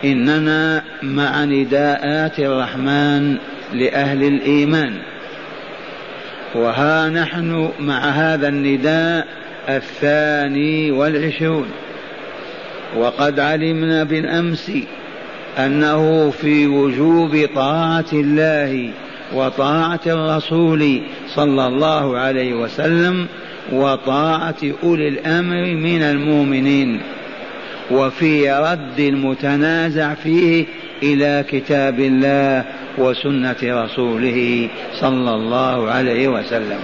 إننا مع نداءات الرحمن لأهل الإيمان، وها نحن مع هذا النداء 22، وقد علمنا بالأمس أنه في وجوب طاعة الله وطاعة الرسول صلى الله عليه وسلم وطاعة أولي الأمر من المؤمنين، وفي رد المتنازع فيه إلى كتاب الله وسنة رسوله صلى الله عليه وسلم.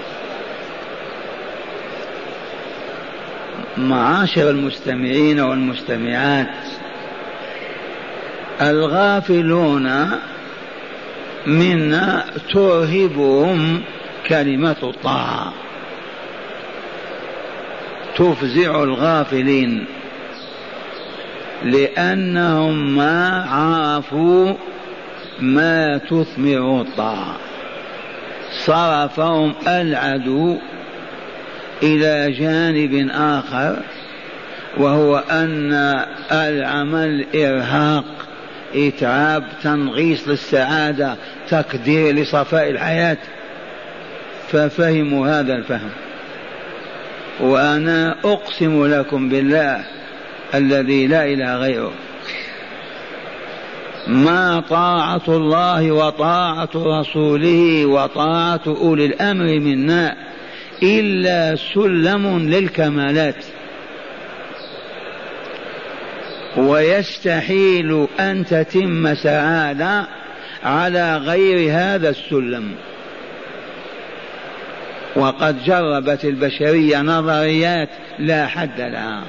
معاشر المستمعين والمستمعات، الغافلون منا ترهبهم كلمة الطاعة، تفزع الغافلين، لأنهم ما عرفوا ما تثمر الطاعة. صرفهم العدو إلى جانب آخر، وهو أن العمل إرهاق، إتعاب، تنغيص للسعادة، تقدير لصفاء الحياة، ففهموا هذا الفهم. وأنا أقسم لكم بالله الذي لا إله غيره، ما طاعة الله وطاعة رسوله وطاعة أولي الأمر منا إلا سلم للكمالات، ويستحيل أن تتم سعادة على غير هذا السلم. وقد جربت البشرية نظريات لا حد لها،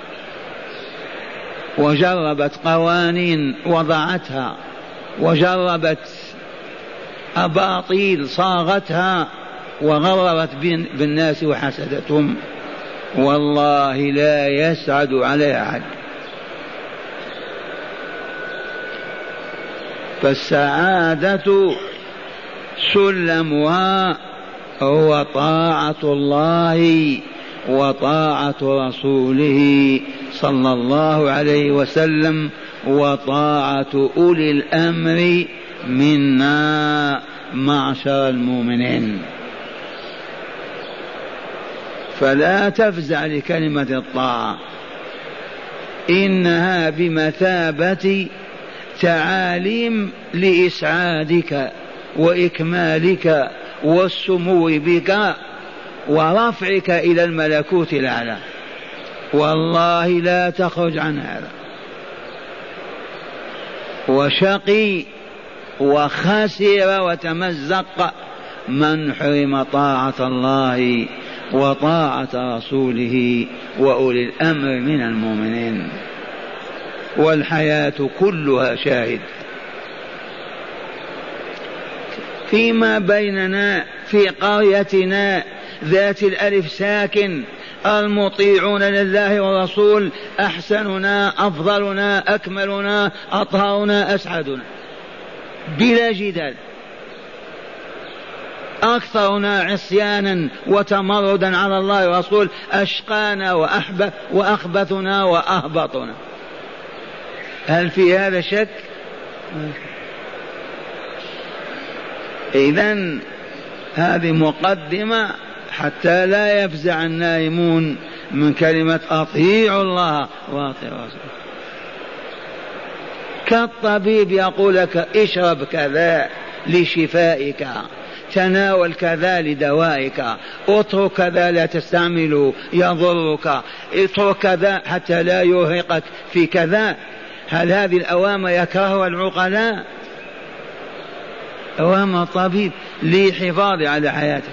وجربت قوانين وضعتها، وجربت أباطيل صاغتها وغررت بالناس وحسدتهم، والله لا يسعد عليها أحد. فالسعادة سلمها هو طاعة الله وطاعة رسوله صلى الله عليه وسلم وطاعة أولي الأمر منا معشر المؤمنين. فلا تفزع لكلمة الطاعة، إنها بمثابة تعاليم لإسعادك وإكمالك والسمو بك ورفعك إلى الملكوت الأعلى، والله لا تخرج عن هذا. وشقي وخسر وتمزق من حرم طاعة الله وطاعة رسوله وأولي الأمر من المؤمنين. والحياة كلها شاهد. فيما بيننا في قريتنا ذات الألف ساكن المطيعون لله والرسول أحسننا أفضلنا أكملنا أطهرنا أسعدنا بلا جدال، أكثرنا عصيانا وتمردا على الله ورسول أشقانا وأخبثنا وأهبطنا. هل في هذا شك؟ إذن هذه مقدمة حتى لا يفزع النائمون من كلمة أطيعوا الله وأطيعوا رسوله. كالطبيب يقول لك اشرب كذا لشفائك، تناول كذا لدوائك، اترك كذا لا تستعمله يضرك، اترك كذا حتى لا يرهقك في كذا. هل هذه الأوامر يكرهها العقلاء؟ أوامر الطبيب للحفاظ على حياته،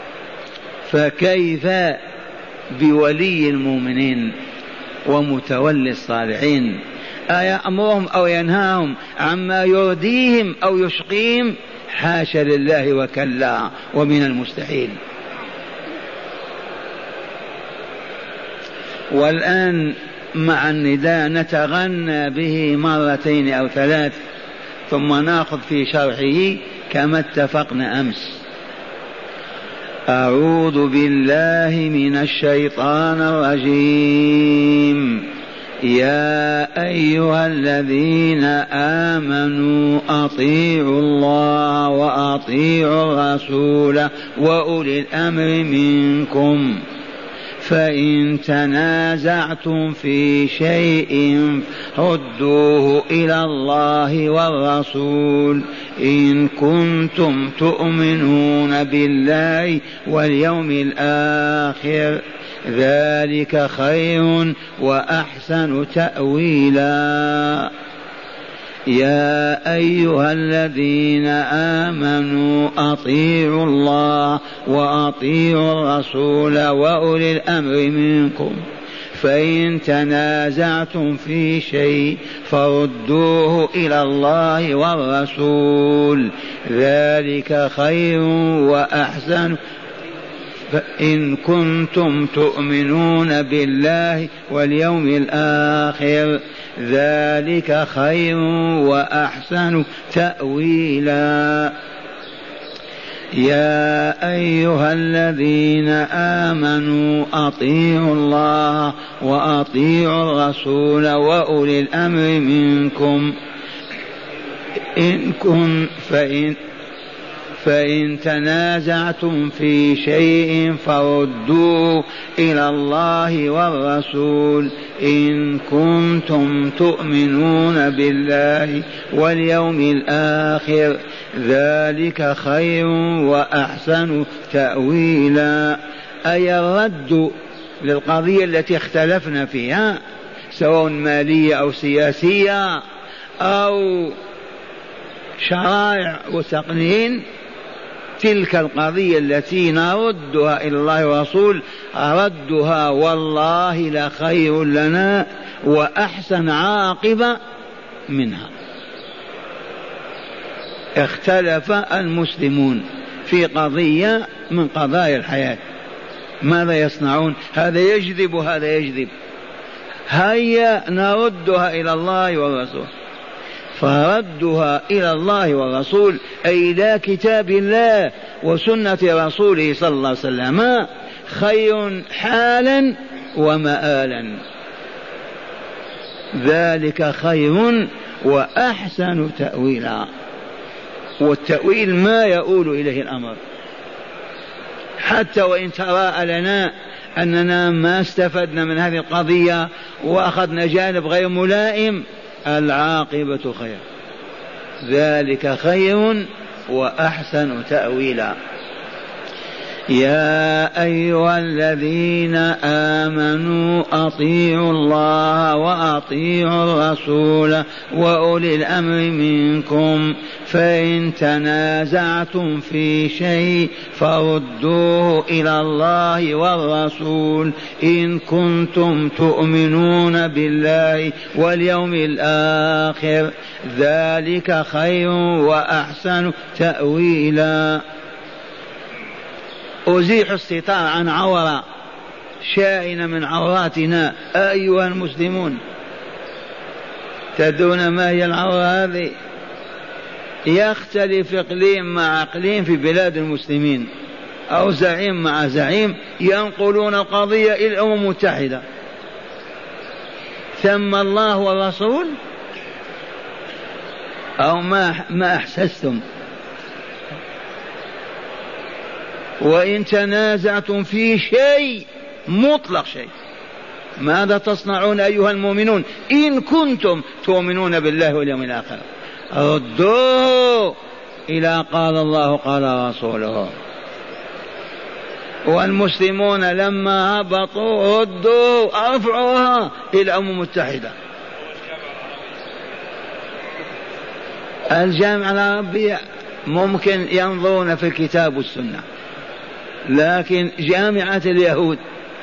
فكيف بولي المؤمنين ومتولي الصالحين؟ أيأمرهم أو ينهاهم عما يرضيهم أو يشقيهم؟ حاشا لله وكلا، ومن المستحيل. والآن مع النداء نتغنى به مرتين أو ثلاث، ثم نأخذ في شرحه كما اتفقنا أمس. أعوذ بالله من الشيطان الرجيم. يا أيها الذين آمنوا أطيعوا الله وأطيعوا الرسول وأولي الأمر منكم فإن تنازعتم في شيء ردوه إلى الله والرسول إن كنتم تؤمنون بالله واليوم الآخر ذلك خير وأحسن تأويلا. يا أيها الذين آمنوا أطيعوا الله وأطيعوا الرسول وأولي الأمر منكم فإن تنازعتم في شيء فردوه إلى الله والرسول ذلك خير وأحسن إن كنتم تؤمنون بالله واليوم الآخر ذلك خير وأحسن تأويلا. يا أيها الذين آمنوا أطيعوا الله وأطيعوا الرسول وأولي الأمر منكم فإن تنازعتم في شيء فردوه إلى الله والرسول إن كنتم تؤمنون بالله واليوم الآخر ذلك خير وأحسن تأويلا. أي الرد للقضية التي اختلفنا فيها سواء مالية أو سياسية أو شرائع وتقنين، تلك القضية التي نردها إلى الله ورسول ردها والله لخير لنا وأحسن عاقبة منها. اختلف المسلمون في قضية من قضايا الحياة، ماذا يصنعون؟ هذا يجذب وهذا يجذب، هيا نردها إلى الله والرسول. فردها إلى الله والرسول أي إلى كتاب الله وسنة رسوله صلى الله عليه وسلم خير حالا ومآلا، ذلك خير وأحسن تأويلا. والتأويل ما يؤول إليه الأمر، حتى وإن تراءى لنا أننا ما استفدنا من هذه القضية وأخذنا جانب غير ملائم، العاقبة خير، ذلك خير وأحسن تأويلا. يا أيها الذين آمنوا أطيعوا الله وأطيعوا الرسول وأولي الأمر منكم فإن تنازعتم في شيء فردوه إلى الله والرسول إن كنتم تؤمنون بالله واليوم الآخر ذلك خير وأحسن تأويلا. أزيح الستار عن عورة شائنة من عوراتنا أيها المسلمون. تدرون ما هي العورة هذه؟ يختلف إقليم مع إقليم في بلاد المسلمين أو زعيم مع زعيم ينقلون القضية إلى الأمم المتحدة، ثم الله والرسول أو ما أحسستم. وإن تنازعتم في شيء مطلق شيء ماذا تصنعون أيها المؤمنون إن كنتم تؤمنون بالله واليوم الآخر؟ ردوا إلى قال الله قال رسوله. والمسلمون لما هبطوا ردوا أرفعوها إلى الأمم المتحدة. الجامعة العربية ممكن ينظرون في الكتاب والسنة، لكن جامعة اليهود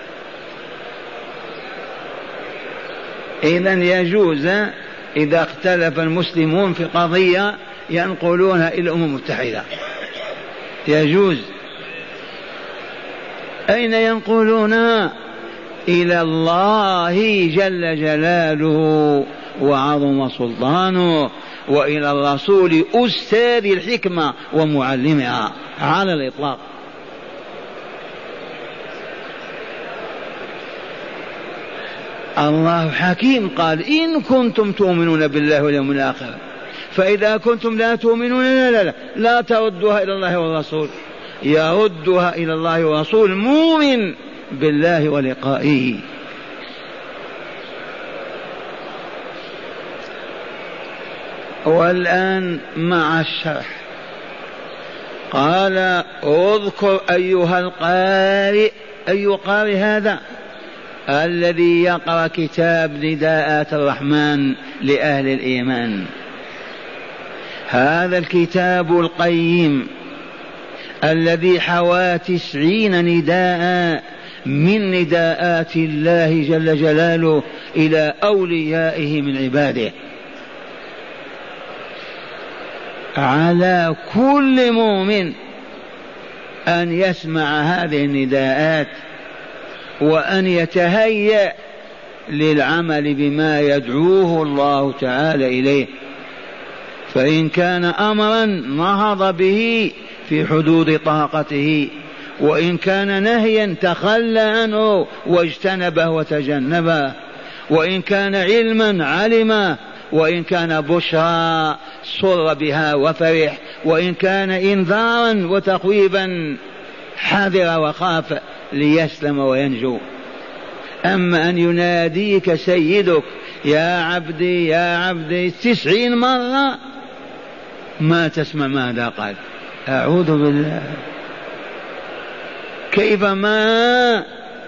إذن يجوز إذا اختلف المسلمون في قضية ينقلونها إلى الأمم المتحدة، يجوز. أين ينقلونها؟ إلى الله جل جلاله وعظم سلطانه وإلى الرسول أستاذ الحكمة ومعلمها على الإطلاق. الله حكيم قال إن كنتم تؤمنون بالله واليوم الآخر، فإذا كنتم لا تؤمنون لا تردوها إلى الله والرسول، يردها إلى الله والرسول مؤمن بالله ولقائه. والآن مع الشرح قال اذكر أيها القارئ. أي قارئ هذا؟ الذي يقرأ كتاب نداءات الرحمن لأهل الإيمان. هذا الكتاب القيم الذي حوى 90 نداء من نداءات الله جل جلاله إلى أوليائه من عباده. على كل مؤمن أن يسمع هذه النداءات وأن يتهيأ للعمل بما يدعوه الله تعالى إليه، فإن كان أمرا نهض به في حدود طاقته، وإن كان نهيا تخلى عنه واجتنبه وتجنبه، وإن كان علما علمه، وإن كان بشرى سر بها وفرح، وإن كان إنذارا وتخويبا حذر وخاف ليسلم وينجو. أما أن يناديك سيدك يا عبدي يا عبدي 90 مرة ما تسمع ماذا قال. أعوذ بالله، كيف ما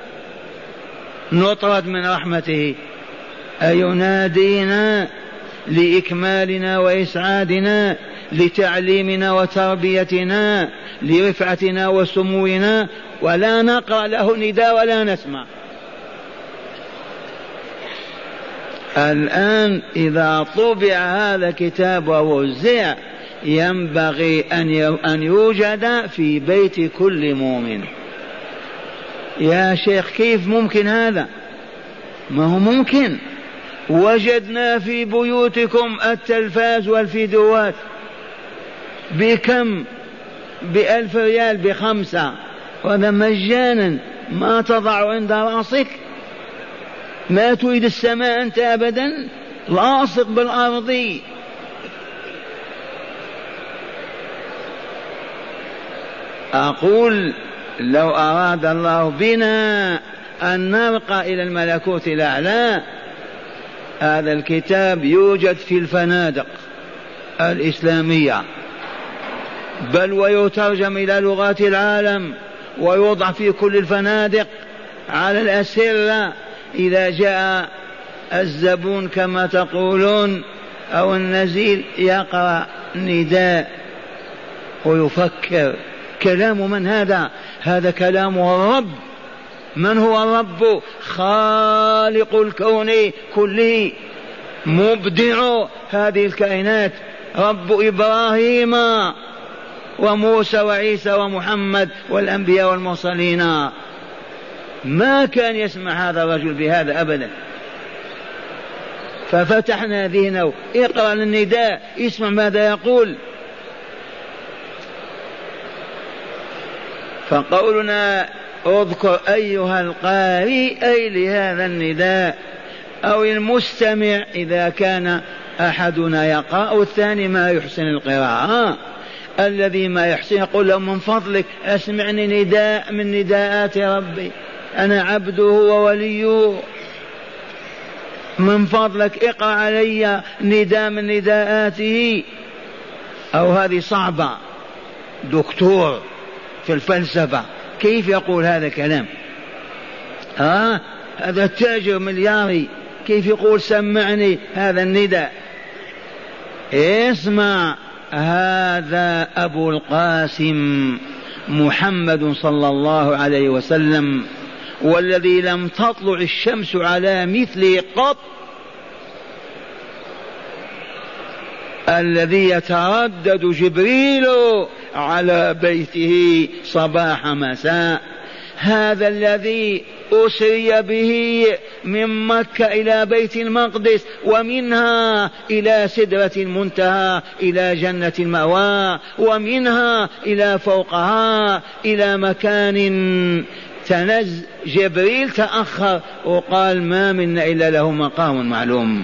نطرد من رحمته؟ أينادينا لإكمالنا وإسعادنا، لتعليمنا وتربيتنا، لرفعتنا وسمونا، ولا نقرأ له نداء ولا نسمع. الآن إذا طبع هذا الكتاب ووزع ينبغي أن يوجد في بيت كل مؤمن. يا شيخ كيف ممكن هذا؟ ما هو ممكن. وجدنا في بيوتكم التلفاز والفيديوهات بكم؟ ب1000 ريال، ب5، وهذا مجانا، ما تضع عند رأسك، ما تريد السماء أنت أبدا، لاصق بالأرض. أقول لو أراد الله بنا أن نرقى إلى الملكوت الأعلى، هذا الكتاب يوجد في الفنادق الإسلامية، بل ويترجم إلى لغات العالم ويوضع في كل الفنادق على الأسرة. إذا جاء الزبون كما تقولون أو النزيل يقرأ نداء ويفكر كلام من هذا؟ هذا كلام الرب. من هو الرب؟ خالق الكون كله، مبدع هذه الكائنات، رب إبراهيم وموسى وعيسى ومحمد والأنبياء والمرسلين. ما كان يسمع هذا الرجل بهذا أبدا. ففتحنا ذهنه، اقرأ النداء، اسمع ماذا يقول. فقولنا اذكر أيها القارئ أي لهذا النداء، أو المستمع إذا كان أحدنا يقرأ والثاني ما يحسن القراءة. الذي ما يحسن يقول له من فضلك أسمعني نداء من نداءات ربي، أنا عبده ووليه، من فضلك اقرأ علي نداء من نداءاته. أو هذه صعبة، دكتور في الفلسفة كيف يقول هذا الكلام؟ هذا التاجر ملياري كيف يقول سمعني هذا النداء؟ اسمع، هذا أبو القاسم محمد صلى الله عليه وسلم، والذي لم تطلع الشمس على مثله قط، الذي يتردد جبريل على بيته صباح مساء، هذا الذي أسري به من مكة إلى بيت المقدس، ومنها إلى سدرة المنتهى إلى جنة المأوى، ومنها إلى فوقها إلى مكان جبريل تأخر وقال ما منا إلا له مقام معلوم.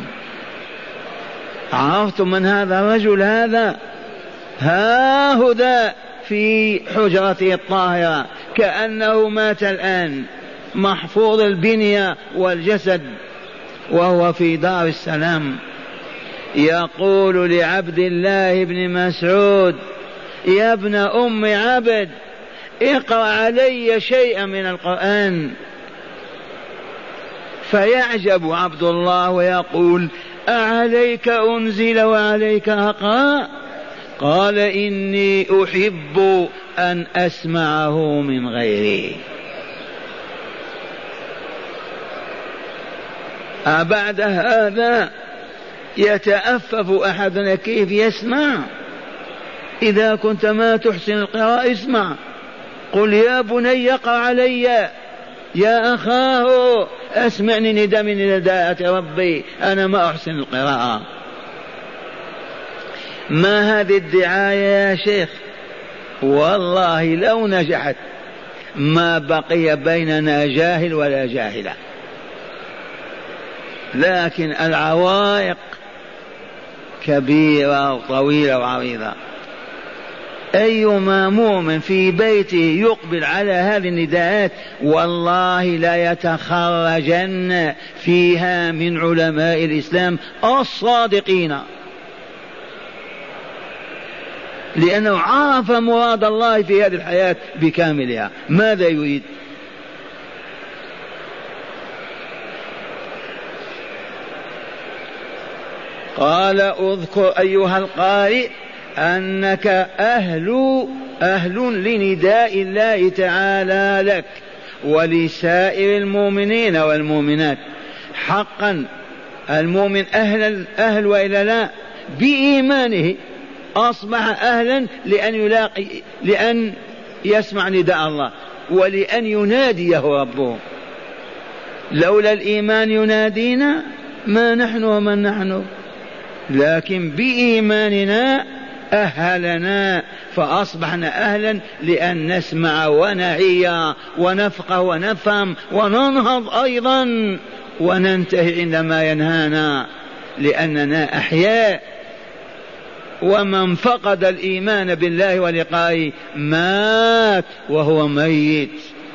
عرفتم من هذا الرجل؟ هذا هاهذا في حجرته الطاهرة كأنه مات الآن، محفوظ البنية والجسد، وهو في دار السلام. يقول لعبد الله بن مسعود: يا ابن أم عبد، اقرأ علي شيئا من القرآن. فيعجب عبد الله ويقول: أعليك أنزل وعليك أقرأ؟ قال: إني أحب أن أسمعه من غيري. أبعد هذا يتأفف أحدنا كيف يسمع؟ إذا كنت ما تحسن القراءة اسمع، قل يا بني اقرأ علي، يا أخاه أسمعني نداء من نداءات ربي، أنا ما أحسن القراءة. ما هذه الدعاية يا شيخ؟ والله لو نجحت ما بقي بيننا جاهل ولا جاهلة، لكن العوائق كبيرة وطويلة وعريضة. أيما مؤمن في بيته يقبل على هذه النداءات والله لا يتخرجن فيها من علماء الإسلام الصادقين، لأنه عرف مراد الله في هذه الحياة بكاملها. ماذا يريد؟ قال: اذكر أيها القارئ أنك أهل لنداء الله تعالى لك ولسائر المؤمنين والمؤمنات. حقا المؤمن أهل وإلا لا؟ بإيمانه أصبح أهلا لأن يسمع نداء الله ولأن يناديه ربه. لولا الإيمان ينادينا ما نحن ومن نحن، لكن بإيماننا أهلنا فأصبحنا أهلا لأن نسمع ونعي ونفقه ونفهم وننهض أيضا وننتهي عندما ينهانا، لأننا أحياء. ومن فقد الإيمان بالله ولقائه مات وهو ميت.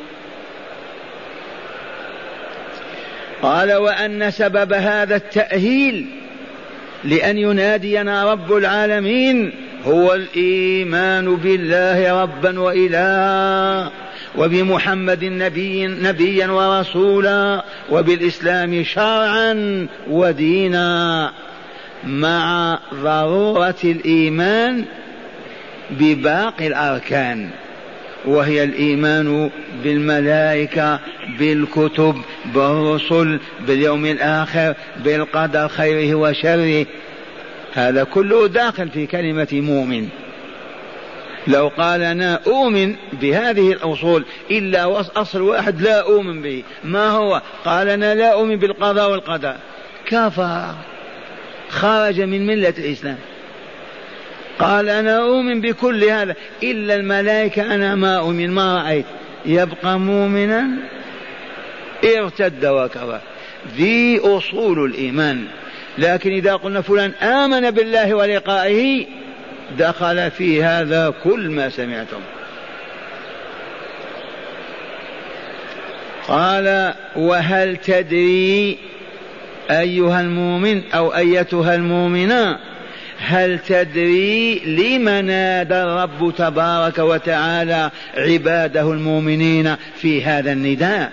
قال: وأن سبب هذا التأهيل لأن ينادينا رب العالمين هو الإيمان بالله ربا وإلها، وبمحمد نبيا ورسولا، وبالإسلام شرعا ودينا، مع ضرورة الإيمان بباقي الأركان، وهي الإيمان بالملائكة، بالكتب، بالرسل، باليوم الآخر، بالقدر خيره وشره. هذا كله داخل في كلمة مؤمن. لو قال أنا أؤمن بهذه الأصول إلا أصل واحد لا أؤمن به، ما هو؟ قال أنا لا أؤمن بالقضاء والقدر، كفر، خرج من ملة الإسلام. قال أنا أؤمن بكل هذا إلا الملائكة أنا ما أؤمن، ما رأيت، يبقى مؤمنا؟ ارتد وكفر. ذي أصول الإيمان. لكن إذا قلنا فلان آمن بالله ولقائه دخل في هذا كل ما سمعتم. قال: وهل تدري أيها المؤمن أو أيتها المؤمنة، هل تدري لما نادى الرب تبارك وتعالى عباده المؤمنين في هذا النداء؟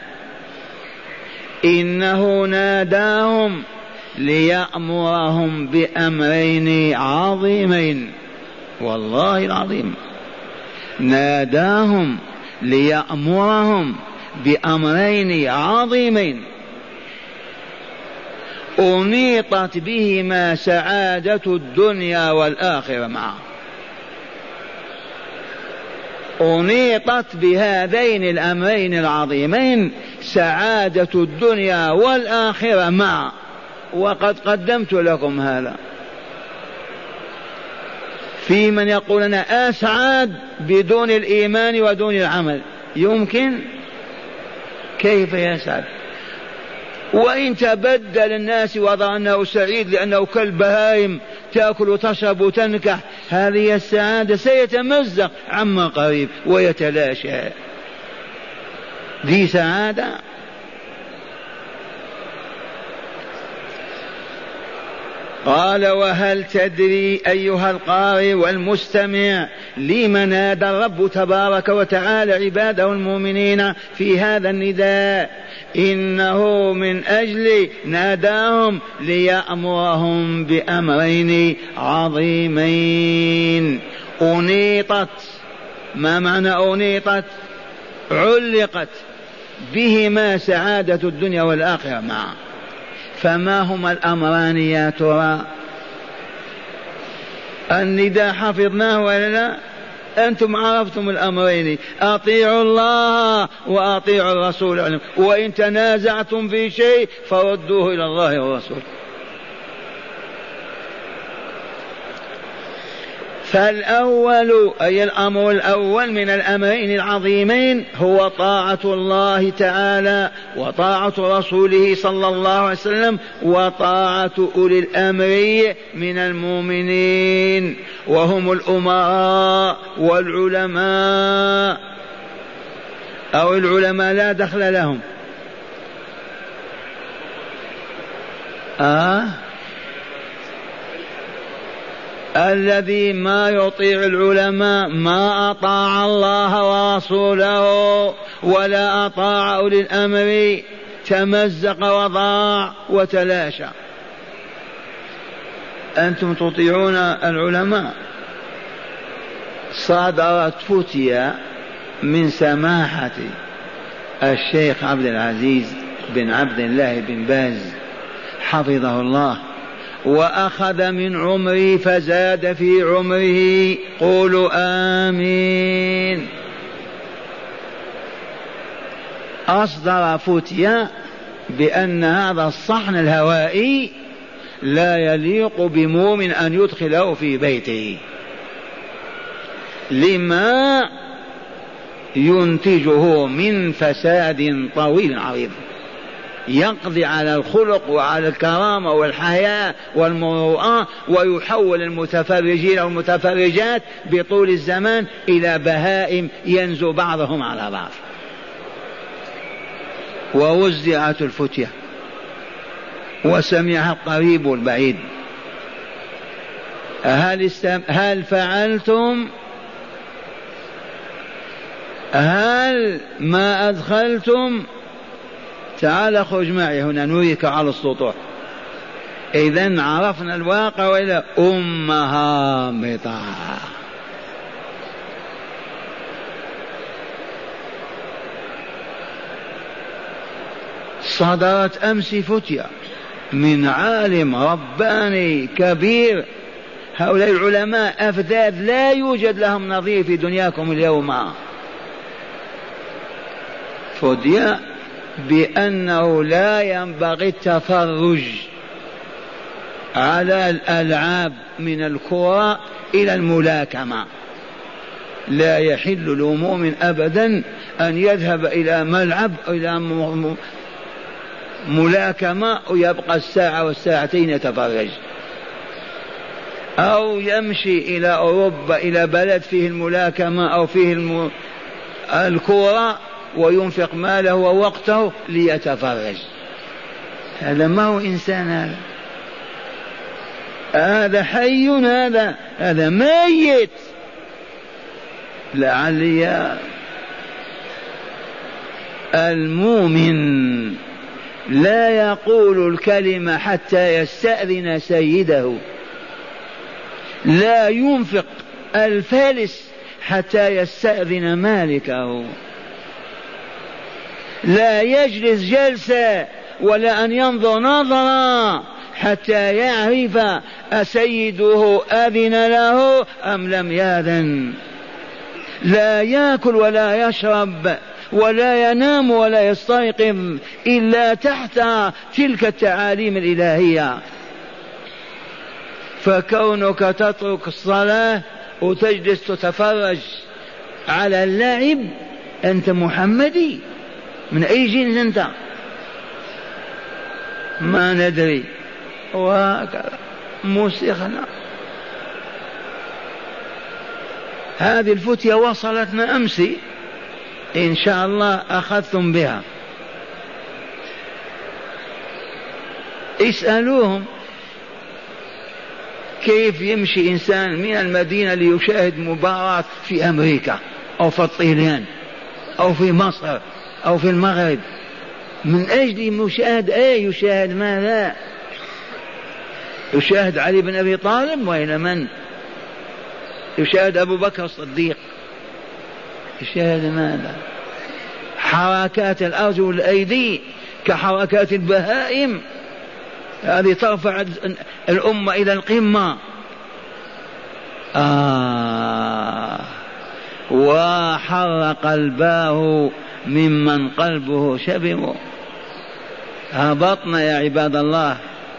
إنه ناداهم ليأمرهم بأمرين عظيمين، والله العظيم ناداهم ليأمرهم بأمرين عظيمين أنيطت بهما سعادة الدنيا والآخرة معا. أنيطت بهذين الأمرين العظيمين سعادة الدنيا والآخرة معا، وقد قدمت لكم هذا. في من يقول أنا أسعد بدون الإيمان ودون العمل، يمكن؟ كيف يسعد؟ وإن تبدل الناس وضع أنه سعيد لأنه كالبهائم تأكل وتشرب وتنكح، هذه السعادة سيتمزق عما قريب ويتلاشى. ذي سعادة؟ قال: وهل تدري أيها القارئ والمستمع لمن نادى الرب تبارك وتعالى عباده المؤمنين في هذا النداء؟ إنه من أجل ناداهم ليأمرهم بأمرين عظيمين. أنيطت، ما معنى أنيطت؟ علقت بهما سعادة الدنيا والآخرة معا. فما هما الأمران يا ترى؟ النداء حفظناه ولا لا؟ أنتم عرفتم الأمرين: أطيعوا الله وأطيعوا الرسول، وإن تنازعتم في شيء فردوه إلى الله والرسول. فالأول أي الأمر الأول من الأمرين العظيمين هو طاعة الله تعالى وطاعة رسوله صلى الله عليه وسلم وطاعة أولي الأمر من المؤمنين، وهم الأمراء والعلماء، أو العلماء لا دخل لهم. الذي ما يطيع العلماء ما أطاع الله ورسوله ولا أطاع أولي الأمر، تمزق وضاع وتلاشى. أنتم تطيعون العلماء. صدرت فتية من سماحة الشيخ عبد العزيز بن عبد الله بن باز حفظه الله، وأخذ من عمري فزاد في عمره، قولوا آمين. أصدر فتية بأن هذا الصحن الهوائي لا يليق بمؤمن أن يدخله في بيته لما ينتجه من فساد طويل عريض يقضي على الخلق وعلى الكرامة والحياة والمروءة، ويحول المتفرجين والمتفرجات بطول الزمان إلى بهائم ينزو بعضهم على بعض. ووزعت الفتية وسمعها القريب والبعيد. هل فعلتم؟ هل ما أدخلتم؟ تعال اخرج معي هنا نريك على السطوح. إذن عرفنا الواقع وإلى هابطة. صدرت أمس فتية من عالم رباني كبير. هؤلاء العلماء أفذاذ لا يوجد لهم نظير في دنياكم اليوم. فتية بأنه لا ينبغي التفرج على الألعاب من الكرة إلى الملاكمة. لا يحل لمؤمن أبدا أن يذهب إلى ملعب إلى ملاكمة ويبقى الساعة والساعتين يتفرج، أو يمشي إلى أوروبا إلى بلد فيه الملاكمة أو فيه الكرة وينفق ماله ووقته ليتفرج. هذا ما هو إنسان، هذا حي، هذا ميت. لعلي المؤمن لا يقول الكلمة حتى يستأذن سيده، لا ينفق الفالس حتى يستأذن مالكه، لا يجلس جلسة ولا أن ينظر نظرا حتى يعرف أسيده أذن له أم لم يأذن. لا يأكل ولا يشرب ولا ينام ولا يستيقظ إلا تحت تلك التعاليم الإلهية. فكونك تترك الصلاة وتجلس تتفرج على اللعب أنت محمدي؟ من أي جنس أنت؟ ما ندري. وهكذا مسخنا. هذه الفتية وصلتنا أمس، إن شاء الله أخذتم بها. اسألوهم كيف يمشي إنسان من المدينة ليشاهد مباراة في أمريكا أو في الطليان أو في مصر أو في المغرب من أجل مشاهدة يشاهد ماذا؟ يشاهد علي بن أبي طالب وإلى من؟ يشاهد أبو بكر الصديق. يشاهد ماذا؟ حركات الأرجل والأيدي كحركات البهائم، هذه ترفع الأمة إلى القمة. وحر قلباه ممن قلبه شبم. هبطنا يا عباد الله.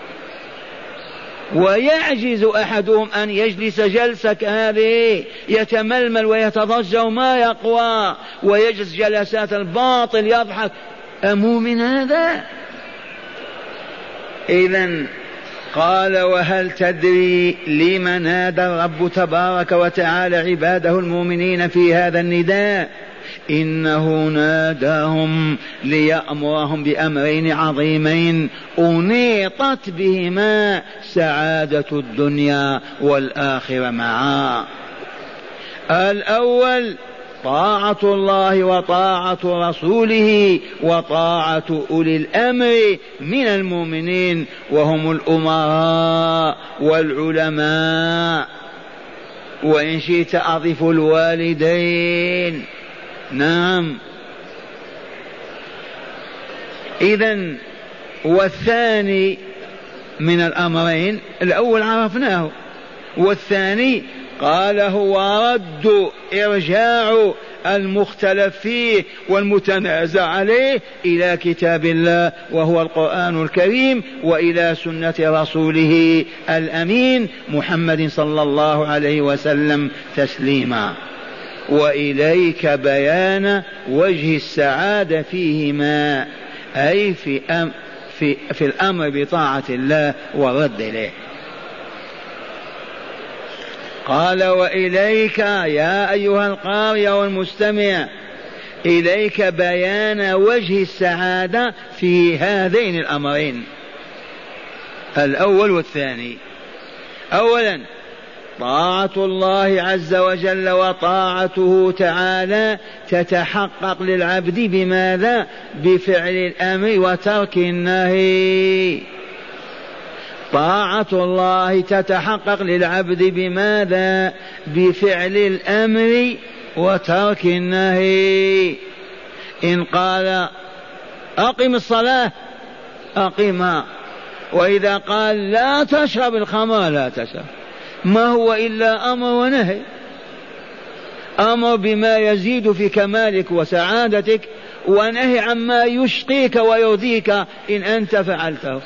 ويعجز أحدهم أن يجلس جلسة هذه، يتململ ويتضجر ما يقوى، ويجلس جلسات الباطل يضحك. أمو من هذا؟ إذن قال: وهل تدري لما نادى الرب تبارك وتعالى عباده المؤمنين في هذا النداء؟ إنه ناداهم ليأمرهم بأمرين عظيمين أنيطت بهما سعادة الدنيا والآخرة معا. الأول طاعة الله وطاعة رسوله وطاعة أولي الأمر من المؤمنين، وهم الأمراء والعلماء، وإن شئت أضف الوالدين. نعم. إذن والثاني من الأمرين، الأول عرفناه، والثاني قال هو رد إرجاع المختلف فيه والمتنازع عليه إلى كتاب الله وهو القرآن الكريم، وإلى سنة رسوله الأمين محمد صلى الله عليه وسلم تسليما. وإليك بيان وجه السعادة فيهما، أي في الأمر بطاعة الله والرد إليه. قال: وإليك يا أيها القارئ والمستمع، إليك بيان وجه السعادة في هذين الأمرين الأول والثاني. أولا طاعة الله عز وجل وطاعته تعالى تتحقق للعبد بماذا؟ بفعل الأمر وترك النهي. طاعة الله تتحقق للعبد بماذا؟ بفعل الأمر وترك النهي. إن قال أقم الصلاة أقمها، وإذا قال لا تشرب الخمر لا تشرب، ما هو إلا أمر ونهي. أمر بما يزيد في كمالك وسعادتك، ونهي عما يشقيك ويرضيك إن أنت فعلته.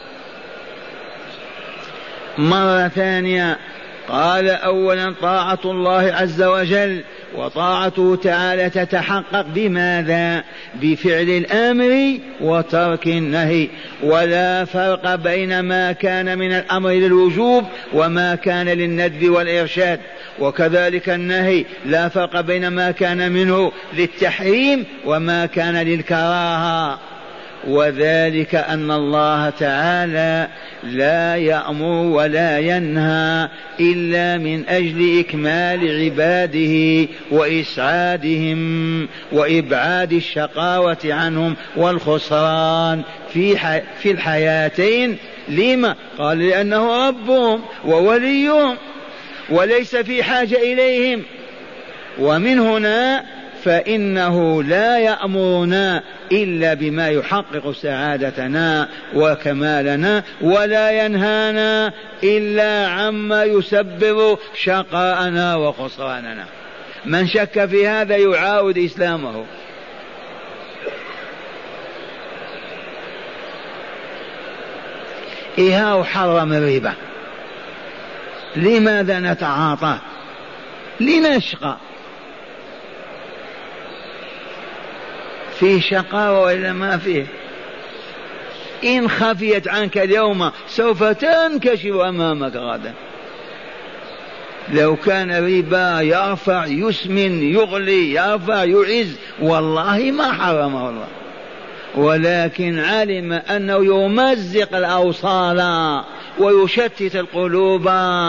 مرة ثانية قال: أولا طاعة الله عز وجل وطاعته تعالى تتحقق بماذا؟ بفعل الأمر وترك النهي، ولا فرق بين ما كان من الأمر للوجوب وما كان للندب والإرشاد، وكذلك النهي لا فرق بين ما كان منه للتحريم وما كان للكراهة. وذلك أن الله تعالى لا يأمر ولا ينهى إلا من أجل إكمال عباده وإسعادهم وإبعاد الشقاوة عنهم والخسران في الحياتين. لما؟ قال: لأنه ربهم ووليهم وليس في حاجة إليهم. ومن هنا فإنه لا يأمرنا إلا بما يحقق سعادتنا وكمالنا، ولا ينهانا إلا عما يسبب شقاءنا وخسراننا. من شك في هذا يعاود إسلامه. إيهاو حرم الربا. لماذا نتعاطى؟ لنشقى. فيه شقاوة وإلا ما فيه؟ إن خفيت عنك اليوم سوف تنكشف أمامك غدا. لو كان ربا يرفع يسمن يغلي يرفع يعز والله ما حرمه الله، ولكن علم أنه يمزق الأوصال ويشتت القلوب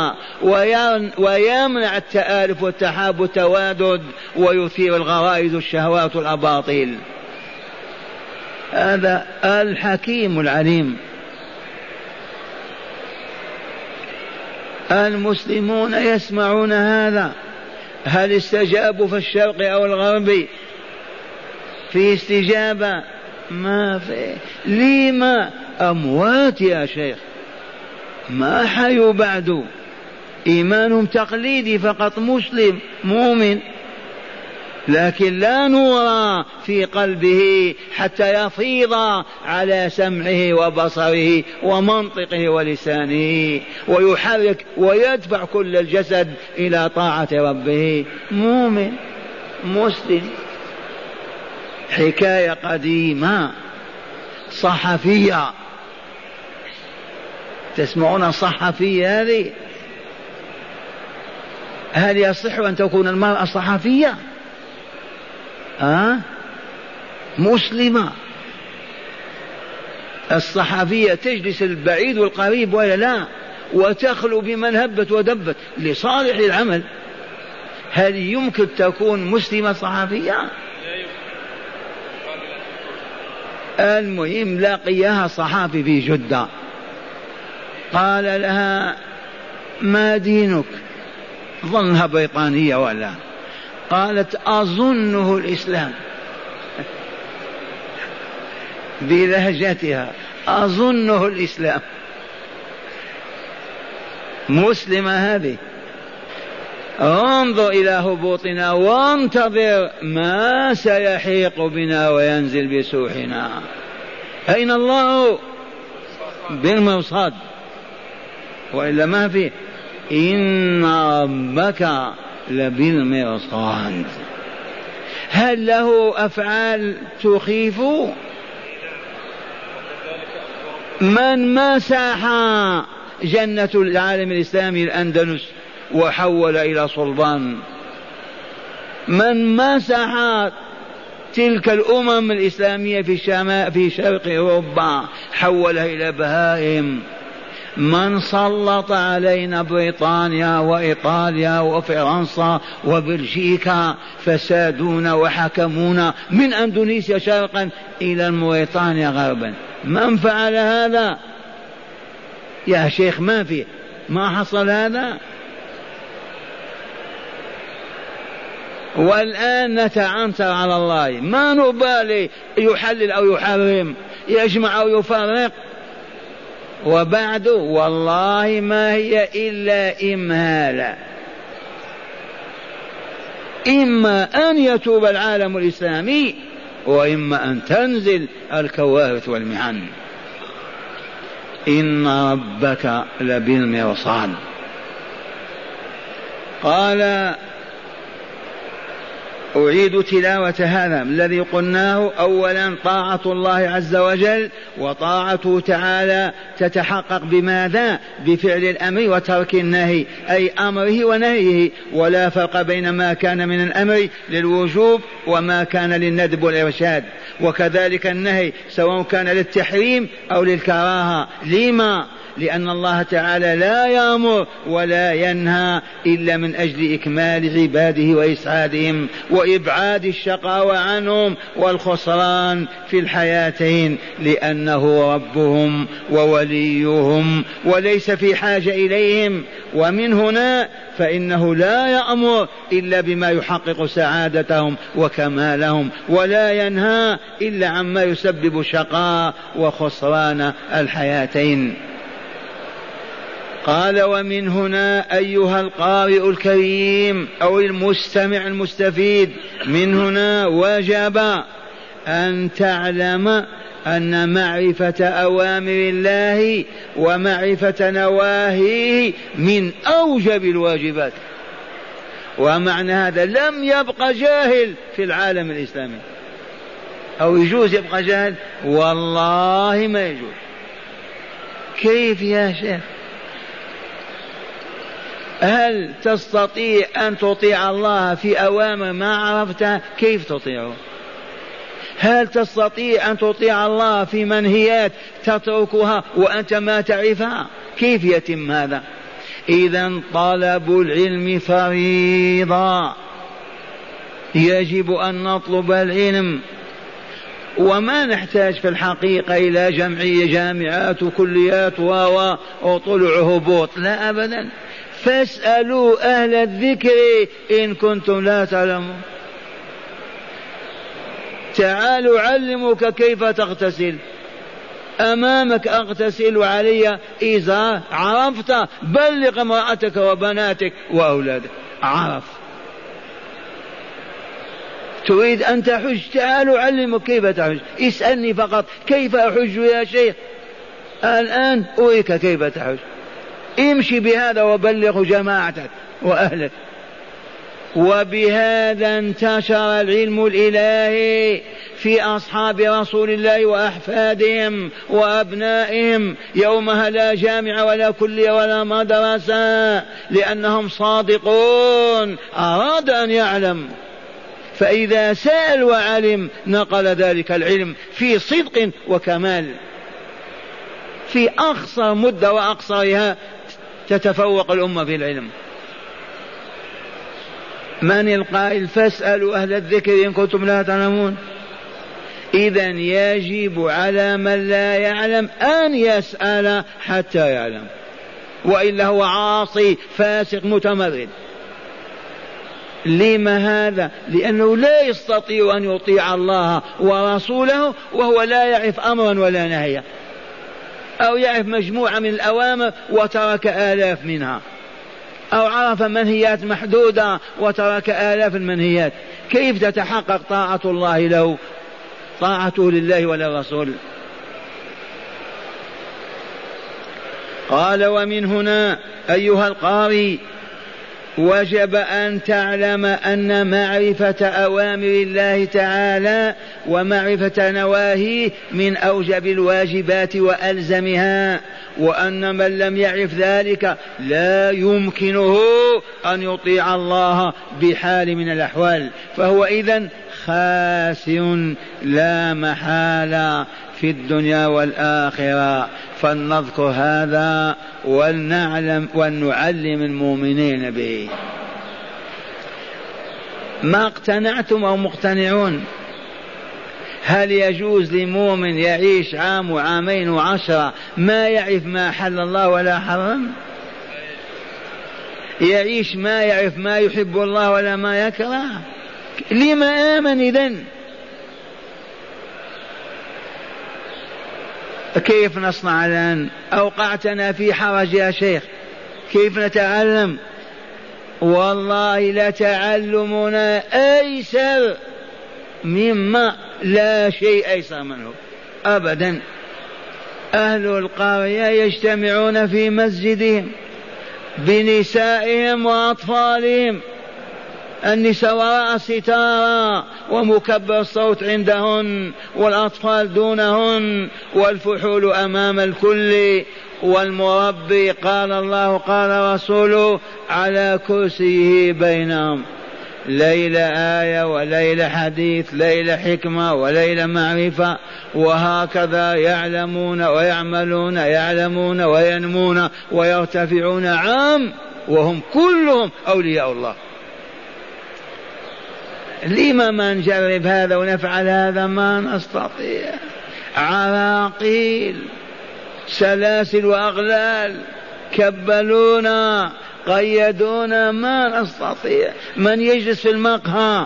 ويمنع التآلف والتحاب والتوادد ويثير الغرائز الشهوات والأباطيل. هذا الحكيم العليم. المسلمون يسمعون هذا، هل استجابوا في الشرق أو الغرب؟ في استجابة؟ ما في. لما؟ أموات يا شيخ، ما حيوا بعد، إيمانهم تقليدي فقط، مسلم مؤمن، لكن لا نور في قلبه حتى يفيض على سمعه وبصره ومنطقه ولسانه ويحرك ويدفع كل الجسد إلى طاعة ربه. مؤمن مسلم. حكاية قديمة صحفية، تسمعون الصحفية هذه؟ هل يصح أن تكون المرأة صحفية؟ مسلمة. الصحفية تجلس البعيد والقريب ولا لا، وتخلو بمن هبت ودبت لصالح العمل. هل يمكن تكون مسلمة صحفية؟ المهم لقيها صحافي في جدة، قال لها ما دينك؟ ظنها بريطانية ولا؟ قالت أظنه الإسلام، بلهجتها أظنه الإسلام. مسلمة هذه. انظر إلى هبوطنا وانتظر ما سيحيق بنا وينزل بسوحنا. أين الله؟ بالمرصاد، وإلا ما فيه. إن ربك لبالمرصاد. هل له أفعال تخيف؟ من مسح جنة العالم الإسلامي الأندلس وحول إلى صلبان، من مسح تلك الأمم الإسلامية في الشمال في شرق أوروبا حولها إلى بهائم، من سلط علينا بريطانيا وإيطاليا وفرنسا وبلجيكا فسادونا وحكمونا من أندونيسيا شرقا إلى موريتانيا غربا. من فعل هذا يا شيخ؟ ما في، ما حصل هذا. والآن نتعنتر على الله، ما نبالي يحلل أو يحرم، يجمع أو يفرق. وبعد والله ما هي إلا إمهالا، إما أن يتوب العالم الإسلامي وإما أن تنزل الكوارث والمحن. إن ربك لبالمرصاد. قال أعيد تلاوة هذا الذي قلناه. أولا طاعة الله عز وجل، وطاعته تعالى تتحقق بماذا؟ بفعل الأمر وترك النهي، أي أمره ونهيه، ولا فرق بين ما كان من الأمر للوجوب وما كان للندب والإرشاد، وكذلك النهي سواء كان للتحريم أو للكراهة. لما؟ لأن الله تعالى لا يأمر ولا ينهى إلا من أجل إكمال عباده وإسعادهم وإبعاد الشقاوة عنهم والخسران في الحياتين، لأنه ربهم ووليهم وليس في حاجة إليهم. ومن هنا فإنه لا يأمر إلا بما يحقق سعادتهم وكمالهم، ولا ينهى إلا عما يسبب شقاء وخسران الحياتين. قال ومن هنا أيها القارئ الكريم أو المستمع المستفيد، من هنا وجب أن تعلم أن معرفة أوامر الله ومعرفة نواهيه من أوجب الواجبات. ومعنى هذا لم يبق جاهل في العالم الإسلامي، أو يجوز يبقى جاهل؟ والله ما يجوز. كيف يا شيخ؟ هل تستطيع أن تطيع الله في أوامر ما عرفتها؟ كيف تطيعه؟ هل تستطيع أن تطيع الله في منهيات تتركها وأنت ما تعرفها؟ كيف يتم هذا؟ إذا طلب العلم فريضة، يجب أن نطلب العلم، وما نحتاج في الحقيقة إلى جامعات وكليات وطلع هبوط، لا أبدا. فاسألوا أهل الذكر إن كنتم لا تعلمون. تعالوا علمك كيف تغتسل، أمامك أغتسل علي إذا عرفت بلغ امرأتك وبناتك وأولادك. عرف. تريد أن تحج، تعالوا علمك كيف تحج. اسألني فقط كيف أحج يا شيخ، الآن أريك كيف تحج. امشي بهذا وبلغ جماعتك وأهلك. وبهذا انتشر العلم الإلهي في أصحاب رسول الله وأحفادهم وأبنائهم. يومها لا جامعة ولا كلية ولا مدرسة، لأنهم صادقون، أراد أن يعلم، فإذا سأل وعلم نقل ذلك العلم في صدق وكمال. في أقصر مدة وأقصرها تتفوق الأمة في العلم. من القائل؟ فاسألوا أهل الذكر إن كنتم لا تعلمون. إذن يجب على من لا يعلم أن يسأل حتى يعلم، وإلا هو عاصي فاسق متمرد. لما هذا؟ لأنه لا يستطيع أن يطيع الله ورسوله وهو لا يعرف أمرا ولا نهيا، أو يعرف مجموعة من الأوامر وترك آلاف منها، أو عرف منهيات محدودة وترك آلاف المنهيات. كيف تتحقق طاعة الله له، طاعته لله وللرسول؟ قال: ومن هنا أيها القارئ وجب أن تعلم أن معرفة أوامر الله تعالى ومعرفة نواهيه من أوجب الواجبات وألزمها، وأن من لم يعرف ذلك لا يمكنه أن يطيع الله بحال من الأحوال، فهو إذن خاسر لا محالة في الدنيا والآخرة. فلنذكر هذا ولنعلم ونعلم المؤمنين به. ما اقتنعتم أو مقتنعون؟ هل يجوز لمؤمن يعيش عام وعامين وعشرة ما يعرف ما حل الله ولا حرم؟ يعيش ما يعرف ما يحب الله ولا ما يكره؟ لما آمن إذن؟ كيف نصنع الآن؟ أوقعتنا في حرج يا شيخ، كيف نتعلم؟ والله لتعلمنا أيسر مما لا شيء أيسر منه أبدا. أهل القرية يجتمعون في مسجدهم بنسائهم وأطفالهم، النساء وراء ستارة ومكبر الصوت عندهن، والأطفال دونهن، والفحول أمام الكل، والمربي قال الله قال رسوله على كرسيه بينهم. ليلة آية وليلة حديث، ليلة حكمة وليلة معرفة، وهكذا يعلمون ويعملون، يعلمون وينمون ويرتفعون عام، وهم كلهم أولياء الله. لما ما نجرب هذا ونفعل هذا؟ ما نستطيع. عراقيل، سلاسل وأغلال، كبلونا، قيدونا، ما نستطيع. من يجلس في المقهى؟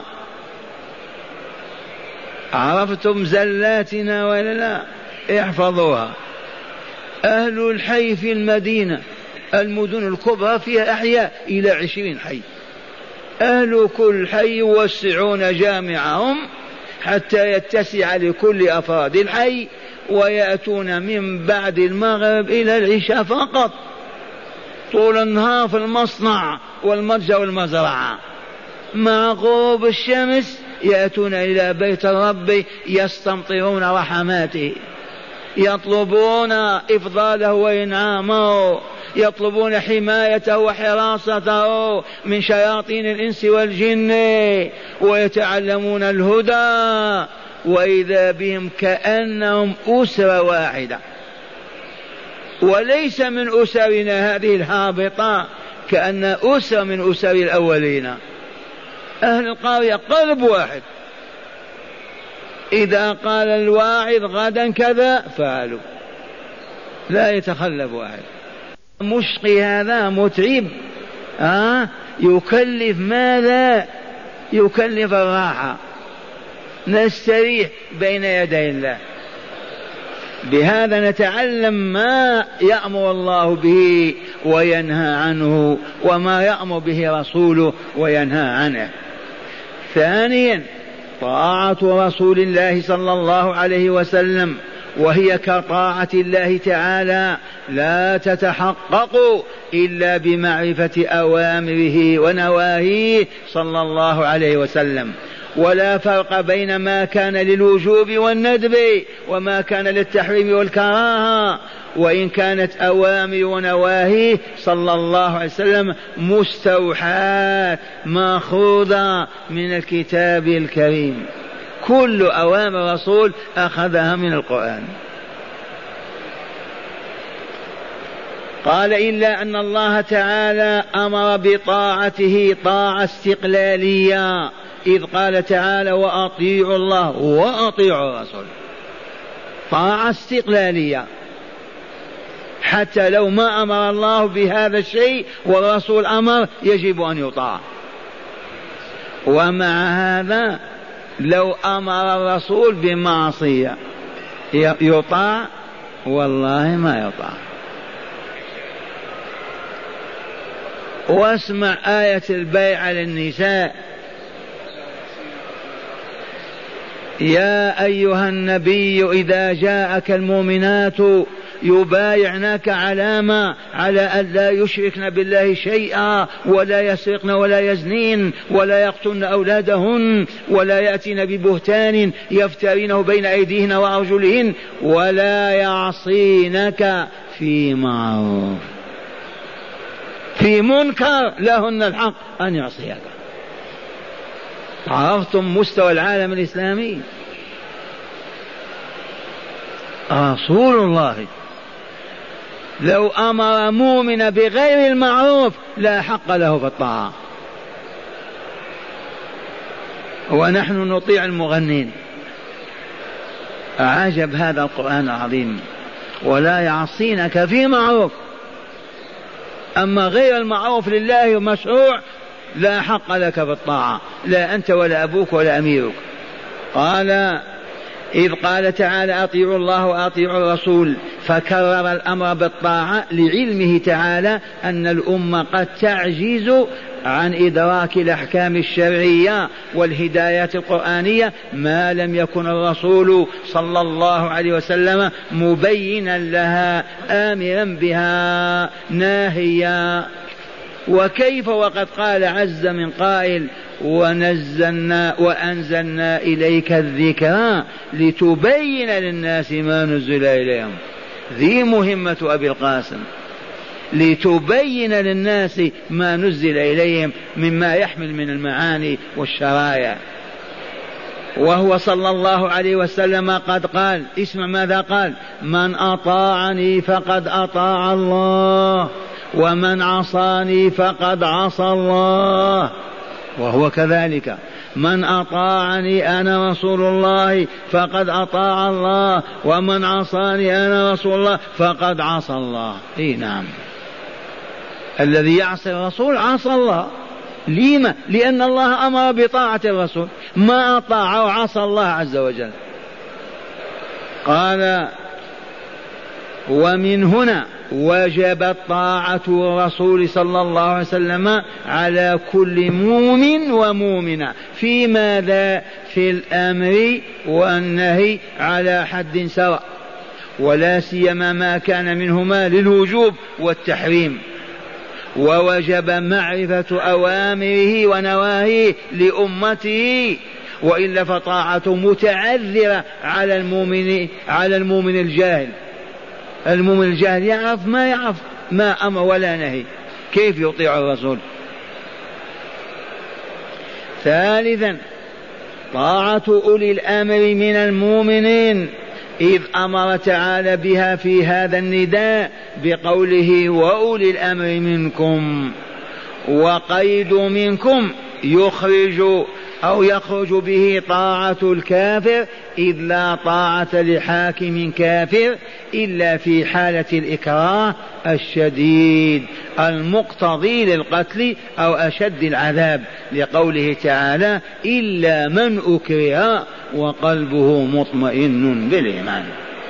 عرفتم زلاتنا ولا لا؟ احفظوها. أهل الحي في المدينة، المدن الكبرى فيها أحياء إلى 20 حي، أهل كل حي يوسعون جامعهم حتى يتسع لكل أفراد الحي، ويأتون من بعد المغرب إلى العشاء فقط، طول النهار في المصنع والمتجر والمزرعة. مع غروب الشمس يأتون إلى بيت الرب يستمطرون رحماته، يطلبون إفضاله وإنعامه، يطلبون حمايته وحراسته من شياطين الإنس والجن، ويتعلمون الهدى، وإذا بهم كأنهم أسرة واحدة. وليس من أسرنا هذه الهابطة، كأن أسرة من أسر الأولين. أهل القرية قلب واحد، إذا قال الواعظ غدا كذا فعلوا، لا يتخلف واحد. مشقي هذا متعب، يكلف ماذا؟ يكلف الراحة، نستريح بين يدي الله. بهذا نتعلم ما يأمر الله به وينهى عنه، وما يأمر به رسوله وينهى عنه. ثانيا طاعة رسول الله صلى الله عليه وسلم، وهي كطاعة الله تعالى لا تتحقق إلا بمعرفة أوامره ونواهيه صلى الله عليه وسلم. ولا فرق بين ما كان للوجوب والندب وما كان للتحريم والكراهة، وإن كانت أوامر ونواهي صلى الله عليه وسلم مستوحاة مأخوذة من الكتاب الكريم. كل أوامر الرسول أخذها من القرآن. قال إلا أن الله تعالى أمر بطاعته طاعة استقلالية، إذ قال تعالى وأطيعوا الله وأطيعوا الرسول، طاعة استقلالية، حتى لو ما أمر الله بهذا الشيء والرسول أمر يجب أن يطاع. ومع هذا لو أمر الرسول بمعصية يطاع؟ والله ما يطاع. واسمع آية البيع للنساء: يا أيها النبي إذا جاءك المؤمنات يبايعنك على أن لا يشركن بالله شيئا، ولا يسرقن ولا يزنين ولا يقتلن أولادهن ولا يأتين ببهتان يفترينه بين أيديهن وأرجلهن ولا يعصينك في معروف، في منكر لهن الحق أن يعصيك. عرفتم مستوى العالم الإسلامي؟ رسول الله لو أمر مؤمن بغير المعروف لا حق له في الطاعة. ونحن نطيع المغنين. عجب هذا القرآن العظيم. ولا يعصينك في معروف، أما غير المعروف لله مشروع لا حق لك في الطاعة، لا أنت ولا أبوك ولا أميرك. قال إذ قال تعالى أطيعوا الله وأطيعوا الرسول، فكرر الأمر بالطاعة لعلمه تعالى أن الأمة قد تعجز عن إدراك الأحكام الشرعية والهدايات القرآنية ما لم يكن الرسول صلى الله عليه وسلم مبينا لها آمرا بها ناهيا. وكيف وقد قال عز من قائل وأنزلنا إليك الذكر لتبين للناس ما نزل إليهم. ذي مهمة أبي القاسم، لتبين للناس ما نزل إليهم مما يحمل من المعاني والشرايع. وهو صلى الله عليه وسلم قد قال، اسمع ماذا قال: من أطاعني فقد أطاع الله ومن عصاني فقد عصى الله. وهو كذلك، من أطاعني أنا رسول الله فقد أطاع الله، ومن عصاني أنا رسول الله فقد عصى الله. نعم، الذي يعصي الرسول عصى الله. لما؟ لأن الله أمر بطاعة الرسول، ما أطاع وعصى الله عز وجل. قال: ومن هنا وجبت طاعة الرسول صلى الله عليه وسلم على كل مؤمن ومؤمنة في ماذا؟ في الأمر والنهي على حد سواء، ولا سيما ما كان منهما للوجوب والتحريم. ووجب معرفة أوامره ونواهيه لأمته، وإلا فطاعته متعذرة على المؤمن الجاهل. المؤمن الجاهل يعرف ما يعرف ما أمر ولا نهي، كيف يطيع الرسول؟ ثالثا طاعة أولي الأمر من المؤمنين، إذ أمر تعالى بها في هذا النداء بقوله وأولي الأمر منكم، وقيد منكم يخرج به طاعة الكافر، إذ لا طاعة لحاكم كافر إلا في حالة الإكراه الشديد المقتضي للقتل أو أشد العذاب، لقوله تعالى إلا من أكره وقلبه مطمئن بالإيمان.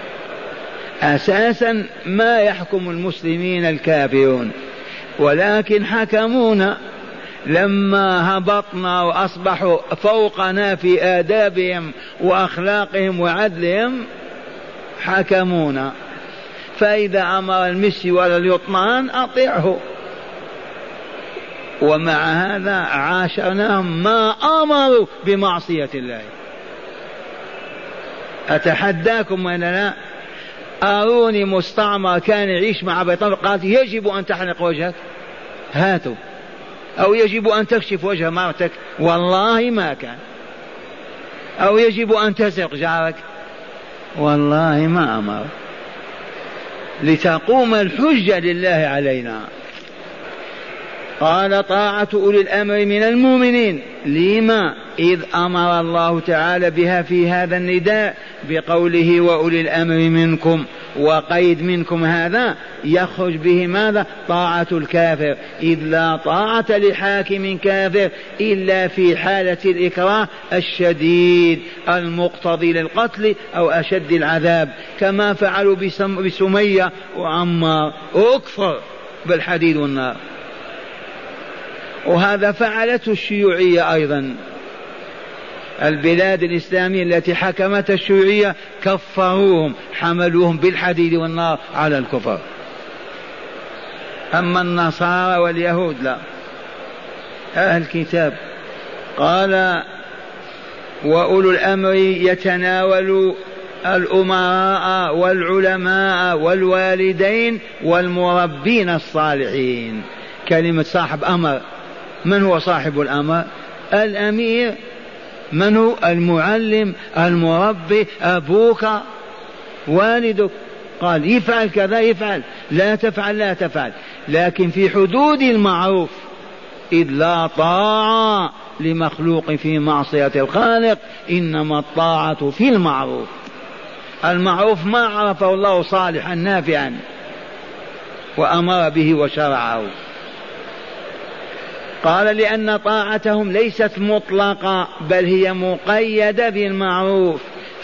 أساسا ما يحكم المسلمين الكافرون، ولكن حكمونا لما هبطنا وأصبحوا فوقنا في آدابهم وأخلاقهم وعدلهم حكمونا، فإذا أمر المسي ولا اليطمان أطيعه، ومع هذا عاشرناهم ما أمروا بمعصية الله. أتحداكم وأنا لا أروني مستعمر كان يعيش مع بيطان قالت يجب أن تحلق وجهك، هاتوا، أو يجب أن تكشف وجه مرتك، والله ما كان، أو يجب أن تسرق جارك، والله ما أمر، لتقوم الحجة لله علينا. قال طاعة أولي الأمر من المؤمنين، لما؟ إذ أمر الله تعالى بها في هذا النداء بقوله وأولي الأمر منكم، وقيد منكم هذا يخرج به ماذا؟ طاعة الكافر، إذ لا طاعة لحاكم كافر إلا في حالة الإكراه الشديد المقتضي للقتل أو أشد العذاب، كما فعلوا بسمية وعمار، أكفر بالحديد والنار. وهذا فعلته الشيوعية أيضا، البلاد الإسلامية التي حكمتها الشيوعية كفروهم، حملوهم بالحديد والنار على الكفر. أما النصارى واليهود لا، أهل الكتاب. قال وأولو الأمر يتناول الأمراء والعلماء والوالدين والمربين الصالحين. كلمة صاحب أمر، من هو صاحب الأمر؟ الأمير. من هو؟ المعلم، المربي، أبوك، والدك. قال يفعل كذا يفعل، لا تفعل لا تفعل، لكن في حدود المعروف، إذ لا طاعة لمخلوق في معصية الخالق، إنما الطاعة في المعروف. المعروف ما عرفه الله صالحا نافعا وأمر به وشرعه. قال لأن طاعتهم ليست مطلقة بل هي مقيدة بالمعروف،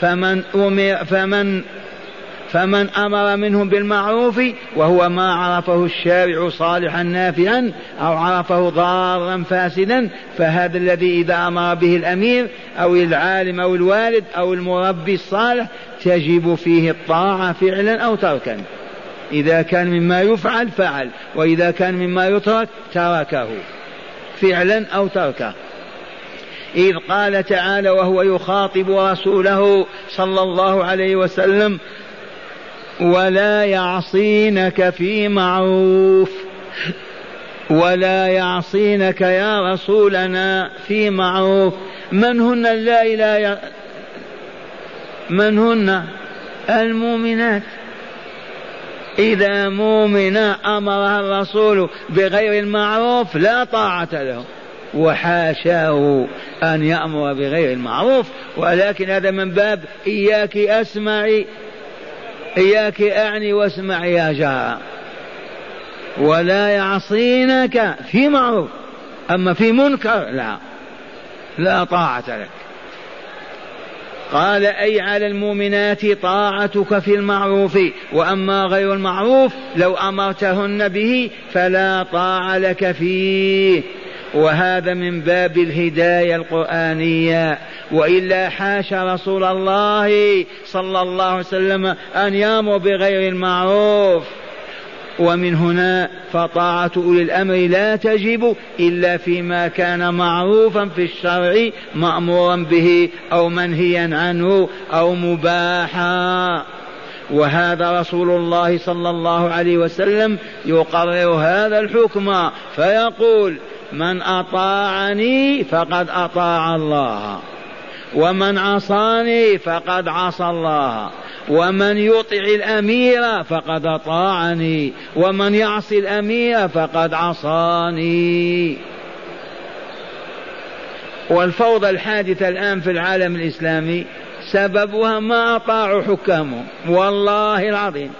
فمن أمر منهم بالمعروف وهو ما عرفه الشارع صالحا نافعا أو عرفه ضارا فاسدا، فهذا الذي إذا أمر به الأمير أو العالم أو الوالد أو المربي الصالح تجب فيه الطاعة فعلا أو تركا. إذا كان مما يفعل فعل، وإذا كان مما يترك تركه فعلا أو تركه. إذ قال تعالى وهو يخاطب رسوله صلى الله عليه وسلم ولا يعصينك في معروف، ولا يعصينك يا رسولنا في معروف. من هن لا من هن؟ المؤمنات. إذا مؤمنة أمرها الرسول بغير المعروف لا طاعة له، وحاشاه أن يأمر بغير المعروف، ولكن هذا من باب إياك أسمعي، إياك أعني واسمعي يا جارة. ولا يعصينك في معروف، أما في منكر لا طاعة لك. قال أي على المؤمنات طاعتك في المعروف، وأما غير المعروف لو أمرتهن به فلا طاعة لك فيه. وهذا من باب الهداية القرآنية، وإلا حاشا رسول الله صلى الله عليه وسلم أن يأمر بغير المعروف. ومن هنا فطاعة أولي الأمر لا تجب إلا فيما كان معروفا في الشرع مأمورا به أو منهيا عنه أو مباحا. وهذا رسول الله صلى الله عليه وسلم يقرر هذا الحكم فيقول: من أطاعني فقد أطاع الله، ومن عصاني فقد عصى الله، ومن يطع الأمير فقد أطاعني، ومن يعصي الأمير فقد عصاني. والفوضى الحادثة الآن في العالم الإسلامي سببها ما أطاعوا حكامهم، والله العظيم،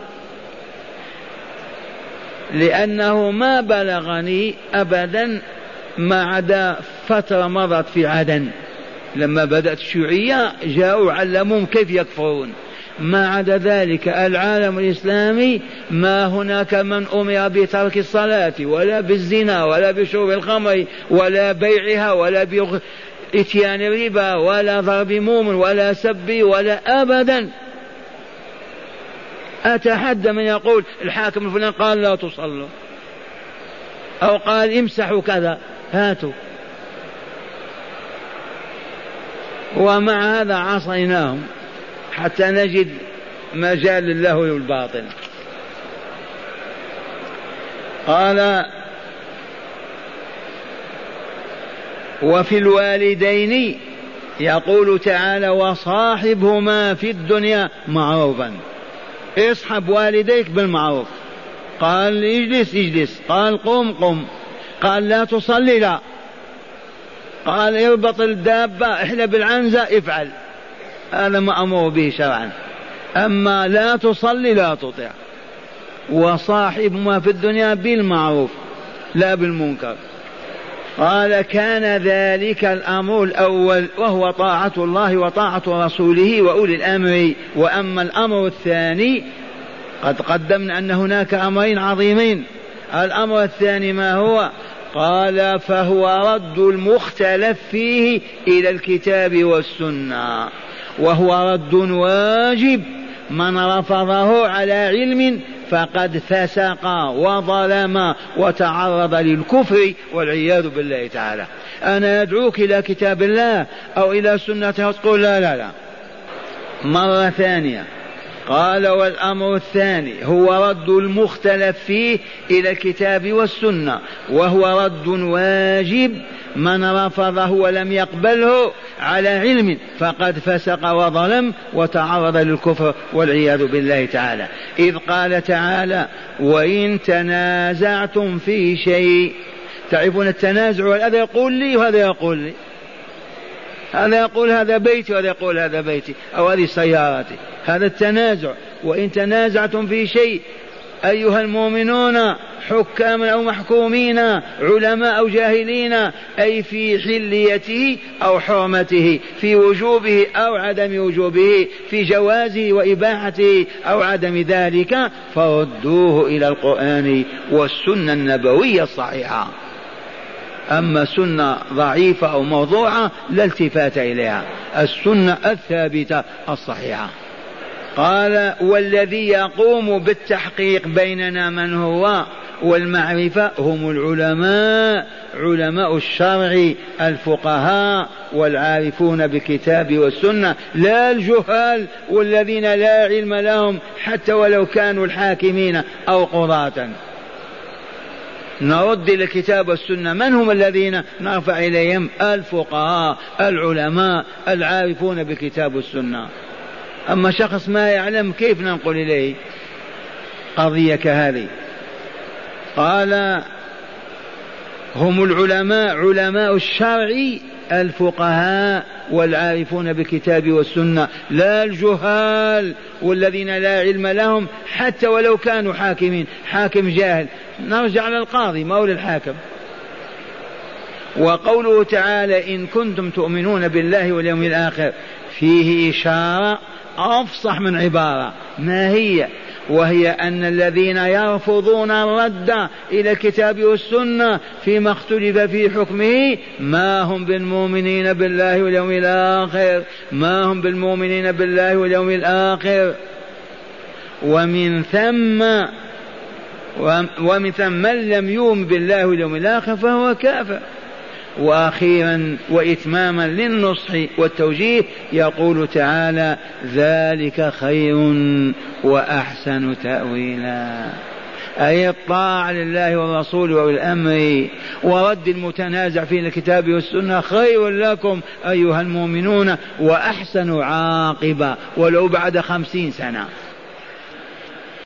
لأنه ما بلغني أبدا ما عدا فترة مضت في عدن لما بدأت الشيوعية جاءوا علموهم كيف يكفرون. ما عدا ذلك العالم الإسلامي ما هناك من أمر بترك الصلاة ولا بالزنا ولا بشرب الخمر ولا بيعها ولا بإتيان الربا ولا ضرب مؤمن ولا سب ولا أبدا. أتحدى من يقول الحاكم الفلاني قال لا تصلوا أو قال امسحوا كذا، هاتوا. ومع هذا عصيناهم حتى نجد مجال للهو والباطل. قال: وفي الوالدين يقول تعالى: وصاحبهما في الدنيا معروفا. اصحب والديك بالمعروف. قال اجلس اجلس، قال قم قم، قال لا تصلي لا، قال اربط الدابة احلب العنزة افعل، هذا ما أمر به شرعا. أما لا تصلي لا تطع. وصاحبهما في الدنيا بالمعروف لا بالمنكر. قال: كان ذلك الأمر الأول وهو طاعة الله وطاعة رسوله وأولي الأمر. وأما الأمر الثاني قد قدمنا أن هناك أمرين عظيمين. الأمر الثاني ما هو؟ قال: فهو رد المختلف فيه إلى الكتاب والسنة، وهو رد واجب. من رفضه على علم فقد فسق وظلم وتعرض للكفر والعياذ بالله تعالى. أنا أدعوك إلى كتاب الله أو إلى سنته وتقول لا لا لا. مرة ثانية قال: والأمر الثاني هو رد المختلف فيه إلى الكتاب والسنة، وهو رد واجب. من رفضه ولم يقبله على علم فقد فسق وظلم وتعرض للكفر والعياذ بالله تعالى. إذ قال تعالى: وإن تنازعتم في شيء. تعرفون التنازع، هذا يقول لي وهذا يقول لي، هذا يقول هذا بيتي وهذا يقول هذا بيتي أو هذه سيارتي، هذا التنازع. وإن تنازعتم في شيء أيها المؤمنون حكاما أو محكومين، علماء أو جاهلين، أي في حليته أو حرمته، في وجوبه أو عدم وجوبه، في جوازه وإباحته أو عدم ذلك، فردوه إلى القرآن والسنة النبوية الصحيحة. أما سنة ضعيفة أو موضوعة لا التفات إليها، السنة الثابتة الصحيحة. قال: والذي يقوم بالتحقيق بيننا من هو والمعرفة هم العلماء، علماء الشرع الفقهاء والعارفون بالكتاب والسنة، لا الجهال والذين لا علم لهم حتى ولو كانوا الحاكمين أو قضاة. نرد إلى الكتاب والسنة. من هم الذين نرفع إليهم؟ الفقهاء العلماء العارفون بالكتاب والسنة. أما شخص ما يعلم كيف ننقل إليه قضية كهذه؟ قال: هم العلماء، علماء الشرع الفقهاء والعارفون بالكتاب والسنة، لا الجهال والذين لا علم لهم حتى ولو كانوا حاكمين. حاكم جاهل نرجع للقاضي مولى الحاكم. وقوله تعالى: إن كنتم تؤمنون بالله واليوم الآخر، فيه إشارة أفصح من عبارة، ما هي؟ وهي أن الذين يرفضون الرد إلى الكتاب والسنة فيما اختلف في حكمه ما هم بالمؤمنين بالله واليوم الآخر، ما هم بالمؤمنين بالله واليوم الآخر. ومن ثم من لم يؤمن بالله واليوم الآخر فهو كافر. وأخيرا وإتماما للنصح والتوجيه يقول تعالى ذلك خير وأحسن تأويلا، أي الطاعة لله والرسول والأمر ورد المتنازع في الكتاب والسنة خير لكم أيها المؤمنون وأحسن عاقبة ولو بعد 50 سنة.